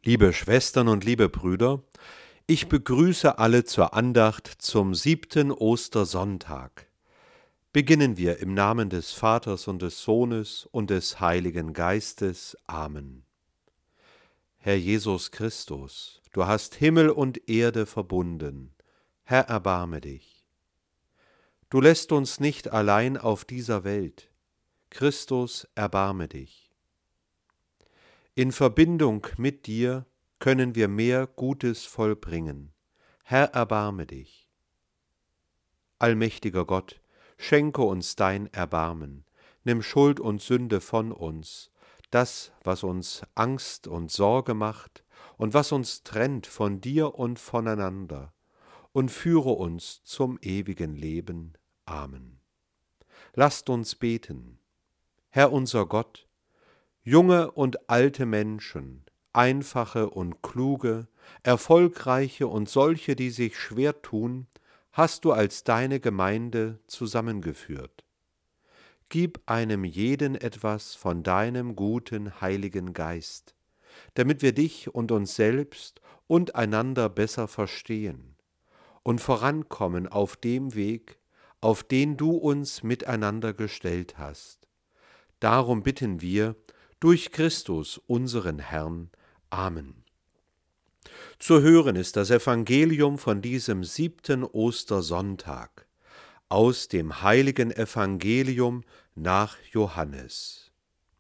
Liebe Schwestern und liebe Brüder, ich begrüße alle zur Andacht zum 7. Ostersonntag. Beginnen wir im Namen des Vaters und des Sohnes und des Heiligen Geistes. Amen. Herr Jesus Christus, du hast Himmel und Erde verbunden. Herr, erbarme dich. Du lässt uns nicht allein auf dieser Welt. Christus, erbarme dich. In Verbindung mit dir können wir mehr Gutes vollbringen. Herr, erbarme dich. Allmächtiger Gott, schenke uns dein Erbarmen. Nimm Schuld und Sünde von uns, das, was uns Angst und Sorge macht und was uns trennt von dir und voneinander, und führe uns zum ewigen Leben. Amen. Lasst uns beten. Herr unser Gott, junge und alte Menschen, einfache und kluge, erfolgreiche und solche, die sich schwer tun, hast du als deine Gemeinde zusammengeführt. Gib einem jeden etwas von deinem guten Heiligen Geist, damit wir dich und uns selbst und einander besser verstehen und vorankommen auf dem Weg, auf den du uns miteinander gestellt hast. Darum bitten wir, durch Christus, unseren Herrn. Amen. Zu hören ist das Evangelium von diesem 7. Ostersonntag aus dem heiligen Evangelium nach Johannes.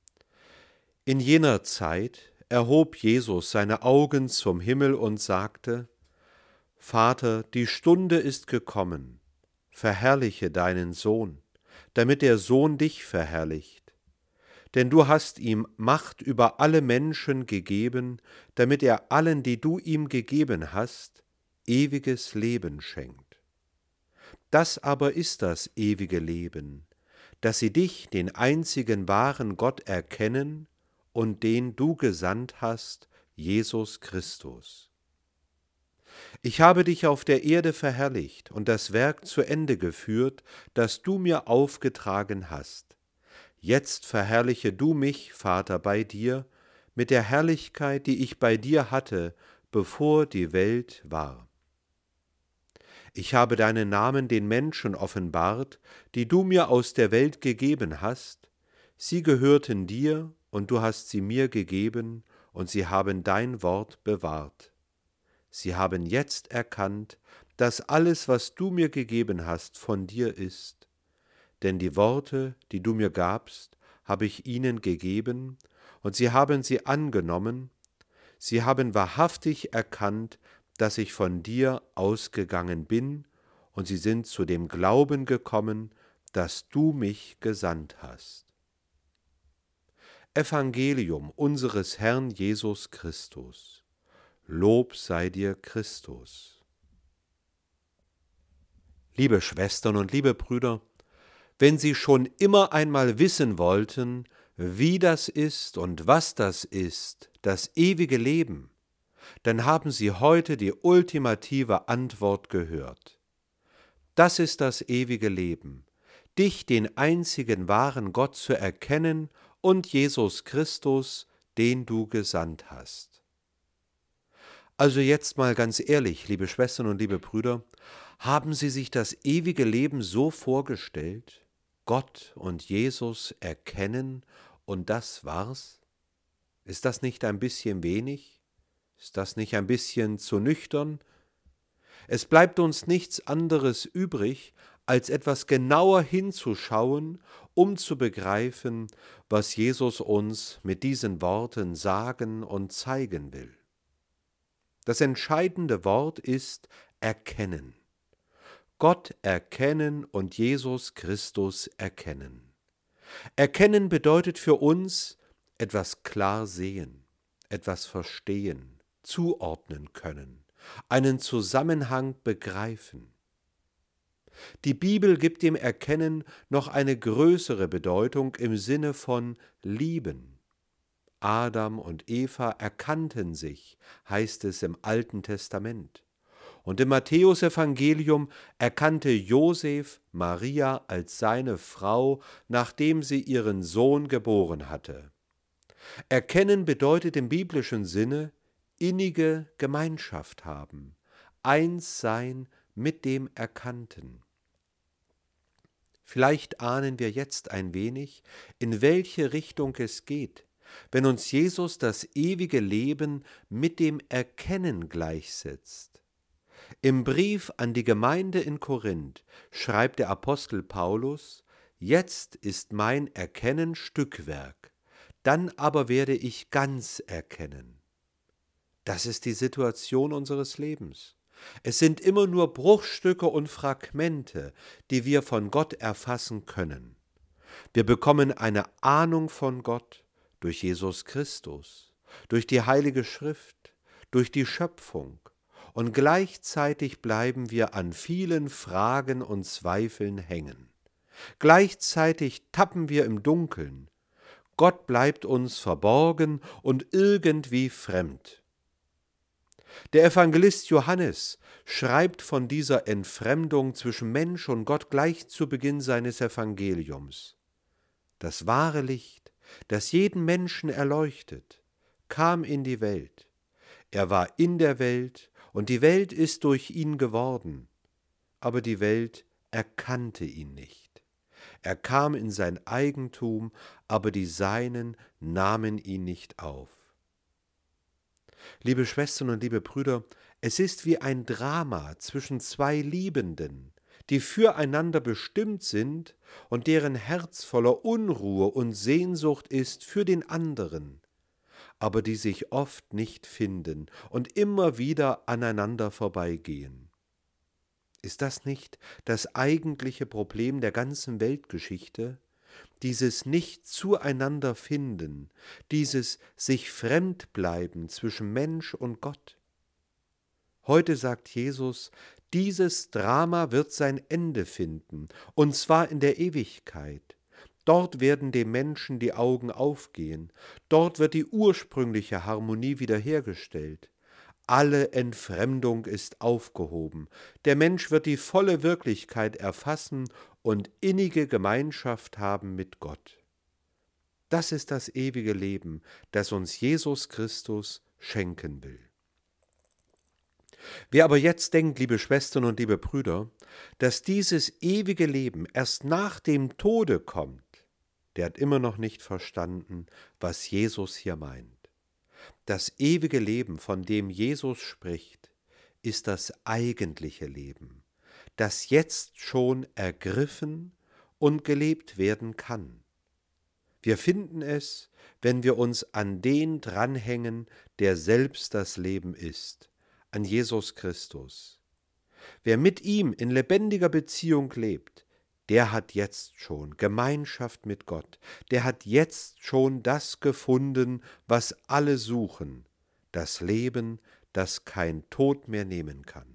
In jener Zeit erhob Jesus seine Augen zum Himmel und sagte: Vater, die Stunde ist gekommen, verherrliche deinen Sohn, damit der Sohn dich verherrlicht. Denn du hast ihm Macht über alle Menschen gegeben, damit er allen, die du ihm gegeben hast, ewiges Leben schenkt. Das aber ist das ewige Leben, dass sie dich, den einzigen wahren Gott, erkennen und den du gesandt hast, Jesus Christus. Ich habe dich auf der Erde verherrlicht und das Werk zu Ende geführt, das du mir aufgetragen hast. Jetzt verherrliche du mich, Vater, bei dir, mit der Herrlichkeit, die ich bei dir hatte, bevor die Welt war. Ich habe deinen Namen den Menschen offenbart, die du mir aus der Welt gegeben hast. Sie gehörten dir, und du hast sie mir gegeben, und sie haben dein Wort bewahrt. Sie haben jetzt erkannt, dass alles, was du mir gegeben hast, von dir ist. Denn die Worte, die du mir gabst, habe ich ihnen gegeben, und sie haben sie angenommen. Sie haben wahrhaftig erkannt, dass ich von dir ausgegangen bin, und sie sind zu dem Glauben gekommen, dass du mich gesandt hast. Evangelium unseres Herrn Jesus Christus. Lob sei dir, Christus. Liebe Schwestern und liebe Brüder, wenn Sie schon immer einmal wissen wollten, wie das ist und was das ist, das ewige Leben, dann haben Sie heute die ultimative Antwort gehört. Das ist das ewige Leben, dich, den einzigen wahren Gott, zu erkennen und Jesus Christus, den du gesandt hast. Also jetzt mal ganz ehrlich, liebe Schwestern und liebe Brüder, haben Sie sich das ewige Leben so vorgestellt? Gott und Jesus erkennen und das war's? Ist das nicht ein bisschen wenig? Ist das nicht ein bisschen zu nüchtern? Es bleibt uns nichts anderes übrig, als etwas genauer hinzuschauen, um zu begreifen, was Jesus uns mit diesen Worten sagen und zeigen will. Das entscheidende Wort ist erkennen. Gott erkennen und Jesus Christus erkennen. Erkennen bedeutet für uns etwas klar sehen, etwas verstehen, zuordnen können, einen Zusammenhang begreifen. Die Bibel gibt dem Erkennen noch eine größere Bedeutung im Sinne von lieben. Adam und Eva erkannten sich, heißt es im Alten Testament. Und im Matthäusevangelium erkannte Josef Maria als seine Frau, nachdem sie ihren Sohn geboren hatte. Erkennen bedeutet im biblischen Sinne innige Gemeinschaft haben, eins sein mit dem Erkannten. Vielleicht ahnen wir jetzt ein wenig, in welche Richtung es geht, wenn uns Jesus das ewige Leben mit dem Erkennen gleichsetzt. Im Brief an die Gemeinde in Korinth schreibt der Apostel Paulus: Jetzt ist mein Erkennen Stückwerk, dann aber werde ich ganz erkennen. Das ist die Situation unseres Lebens. Es sind immer nur Bruchstücke und Fragmente, die wir von Gott erfassen können. Wir bekommen eine Ahnung von Gott durch Jesus Christus, durch die Heilige Schrift, durch die Schöpfung, und gleichzeitig bleiben wir an vielen Fragen und Zweifeln hängen. Gleichzeitig tappen wir im Dunkeln. Gott bleibt uns verborgen und irgendwie fremd. Der Evangelist Johannes schreibt von dieser Entfremdung zwischen Mensch und Gott gleich zu Beginn seines Evangeliums. Das wahre Licht, das jeden Menschen erleuchtet, kam in die Welt. Er war in der Welt und die Welt ist durch ihn geworden, aber die Welt erkannte ihn nicht. Er kam in sein Eigentum, aber die Seinen nahmen ihn nicht auf. Liebe Schwestern und liebe Brüder, es ist wie ein Drama zwischen zwei Liebenden, die füreinander bestimmt sind und deren Herz voller Unruhe und Sehnsucht ist für den anderen, aber die sich oft nicht finden und immer wieder aneinander vorbeigehen. Ist das nicht das eigentliche Problem der ganzen Weltgeschichte? Dieses Nicht-Zueinander-Finden, dieses sich Fremdbleiben zwischen Mensch und Gott. Heute sagt Jesus, dieses Drama wird sein Ende finden, und zwar in der Ewigkeit. Dort werden dem Menschen die Augen aufgehen, dort wird die ursprüngliche Harmonie wiederhergestellt. Alle Entfremdung ist aufgehoben, der Mensch wird die volle Wirklichkeit erfassen und innige Gemeinschaft haben mit Gott. Das ist das ewige Leben, das uns Jesus Christus schenken will. Wer aber jetzt denkt, liebe Schwestern und liebe Brüder, dass dieses ewige Leben erst nach dem Tode kommt, der hat immer noch nicht verstanden, was Jesus hier meint. Das ewige Leben, von dem Jesus spricht, ist das eigentliche Leben, das jetzt schon ergriffen und gelebt werden kann. Wir finden es, wenn wir uns an den dranhängen, der selbst das Leben ist, an Jesus Christus. Wer mit ihm in lebendiger Beziehung lebt, der hat jetzt schon Gemeinschaft mit Gott, der hat jetzt schon das gefunden, was alle suchen, das Leben, das kein Tod mehr nehmen kann.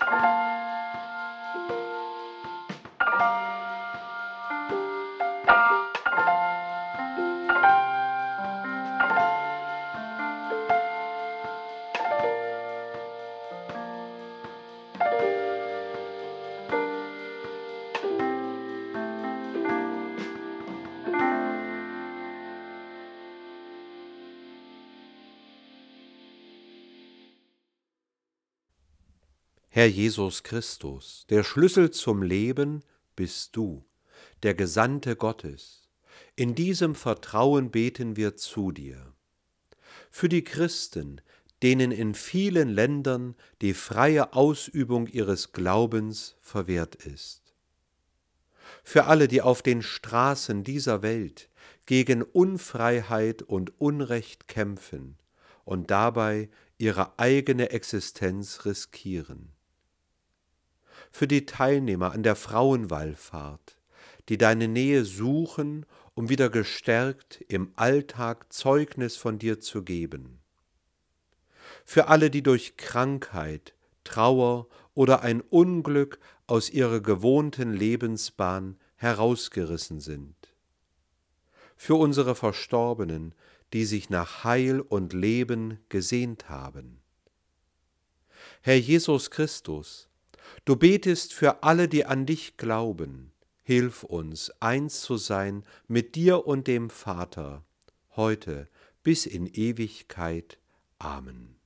Herr Jesus Christus, der Schlüssel zum Leben bist du, der Gesandte Gottes. In diesem Vertrauen beten wir zu dir. Für die Christen, denen in vielen Ländern die freie Ausübung ihres Glaubens verwehrt ist. Für alle, die auf den Straßen dieser Welt gegen Unfreiheit und Unrecht kämpfen und dabei ihre eigene Existenz riskieren. Für die Teilnehmer an der Frauenwallfahrt, die deine Nähe suchen, um wieder gestärkt im Alltag Zeugnis von dir zu geben. Für alle, die durch Krankheit, Trauer oder ein Unglück aus ihrer gewohnten Lebensbahn herausgerissen sind. Für unsere Verstorbenen, die sich nach Heil und Leben gesehnt haben. Herr Jesus Christus, du betest für alle, die an dich glauben. Hilf uns, eins zu sein mit dir und dem Vater, heute bis in Ewigkeit. Amen.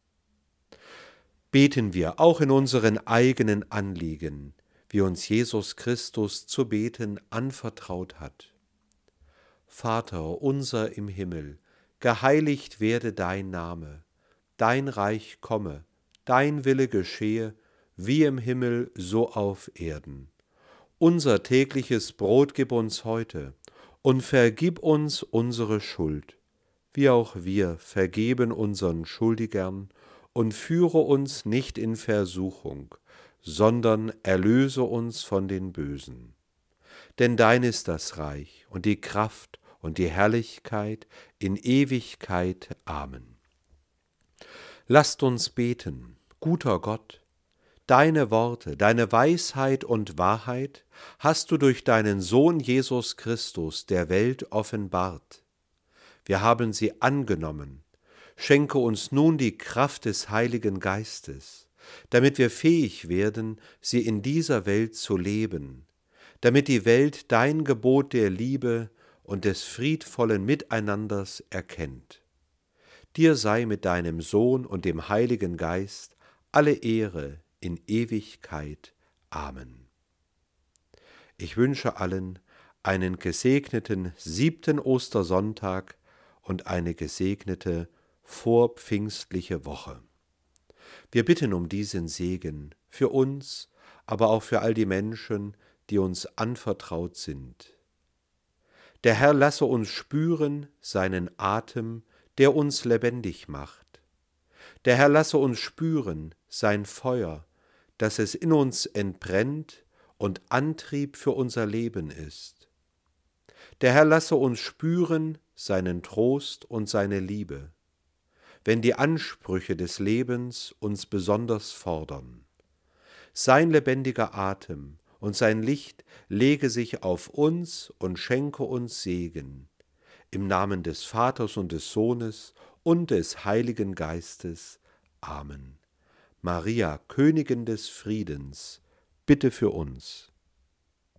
Beten wir auch in unseren eigenen Anliegen, wie uns Jesus Christus zu beten anvertraut hat. Vater unser im Himmel, geheiligt werde dein Name, dein Reich komme, dein Wille geschehe, wie im Himmel, so auf Erden. Unser tägliches Brot gib uns heute und vergib uns unsere Schuld, wie auch wir vergeben unseren Schuldigern, und führe uns nicht in Versuchung, sondern erlöse uns von den Bösen. Denn dein ist das Reich und die Kraft und die Herrlichkeit in Ewigkeit. Amen. Lasst uns beten, guter Gott. Deine Worte, deine Weisheit und Wahrheit hast du durch deinen Sohn Jesus Christus der Welt offenbart. Wir haben sie angenommen. Schenke uns nun die Kraft des Heiligen Geistes, damit wir fähig werden, sie in dieser Welt zu leben, damit die Welt dein Gebot der Liebe und des friedvollen Miteinanders erkennt. Dir sei mit deinem Sohn und dem Heiligen Geist alle Ehre in Ewigkeit. Amen. Ich wünsche allen einen gesegneten 7. Ostersonntag und eine gesegnete vorpfingstliche Woche. Wir bitten um diesen Segen für uns, aber auch für all die Menschen, die uns anvertraut sind. Der Herr lasse uns spüren seinen Atem, der uns lebendig macht. Der Herr lasse uns spüren sein Feuer, dass es in uns entbrennt und Antrieb für unser Leben ist. Der Herr lasse uns spüren seinen Trost und seine Liebe, wenn die Ansprüche des Lebens uns besonders fordern. Sein lebendiger Atem und sein Licht lege sich auf uns und schenke uns Segen. Im Namen des Vaters und des Sohnes und des Heiligen Geistes. Amen. Maria, Königin des Friedens, bitte für uns.